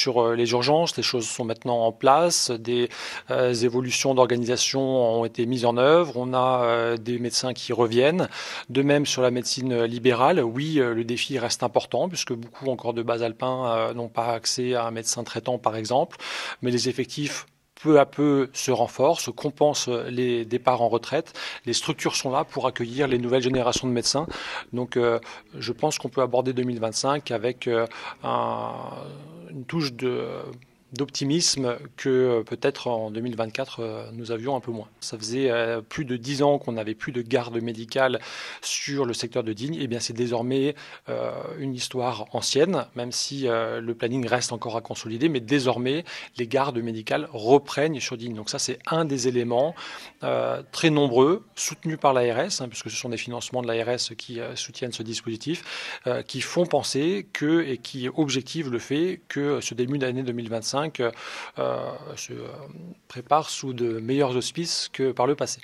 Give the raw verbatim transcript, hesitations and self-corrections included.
sur les urgences, les choses sont maintenant en place, des euh, évolutions d'organisation ont été mises en œuvre, on a euh, des médecins qui reviennent. De même sur la médecine libérale, oui, euh, le défi reste important puisque beaucoup encore de bas alpins euh, n'ont pas accès à un médecin traitant par exemple, mais les effectifs peu à peu se renforcent, compensent les départs en retraite. Les structures sont là pour accueillir les nouvelles générations de médecins. Donc euh, je pense qu'on peut aborder deux mille vingt-cinq avec euh, un, une touche de d'optimisme que peut-être en deux mille vingt-quatre nous avions un peu moins. Ça faisait plus de dix ans qu'on n'avait plus de garde médicale sur le secteur de Digne. Et bien c'est désormais euh, une histoire ancienne, même si euh, le planning reste encore à consolider, mais désormais les gardes médicales reprennent sur Digne. Donc ça c'est un des éléments euh, très nombreux, soutenus par l'A R S, hein, puisque ce sont des financements de l'A R S qui euh, soutiennent ce dispositif, euh, qui font penser que et qui objectivent le fait que ce début d'année deux mille vingt-cinq Euh, se prépare sous de meilleurs auspices que par le passé.